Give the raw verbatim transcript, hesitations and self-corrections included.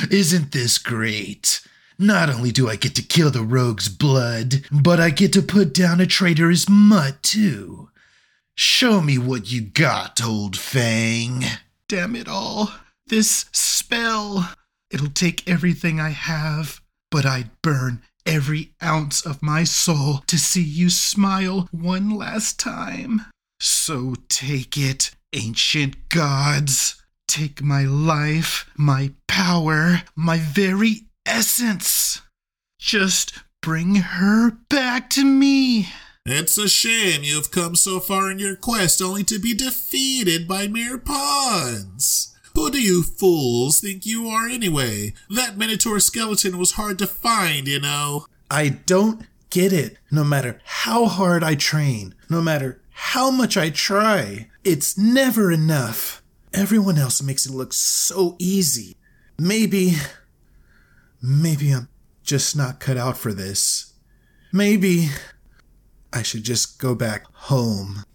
Isn't this great? Not only do I get to kill the rogue's blood, but I get to put down a traitor's mutt, too. Show me what you got, Old Fang. Damn it all. This spell. It'll take everything I have, but I'd burn every ounce of my soul to see you smile one last time. So take it, ancient gods. Take my life, my power, my very essence. Just bring her back to me. It's a shame you've come so far in your quest only to be defeated by mere pawns. Who do you fools think you are anyway? That Minotaur skeleton was hard to find, you know. I don't get it. No matter how hard I train, no matter how much I try, it's never enough. Everyone else makes it look so easy. Maybe, maybe I'm just not cut out for this. Maybe I should just go back home.